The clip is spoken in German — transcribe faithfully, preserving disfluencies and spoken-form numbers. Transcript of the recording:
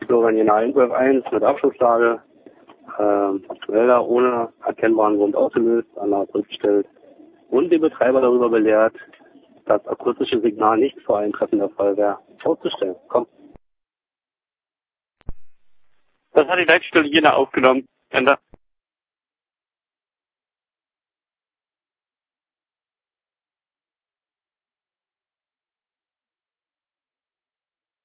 Florian Jena eins eins mit Abschlusslage. Ähm, Wälder ohne erkennbaren Grund ausgelöst, Anlage zurückgestellt und den Betreiber darüber belehrt, das akustische Signal nicht vor Eintreffen der Feuerwehr auszustellen. Komm. Das hat die Leitstelle Jena aufgenommen. Ende.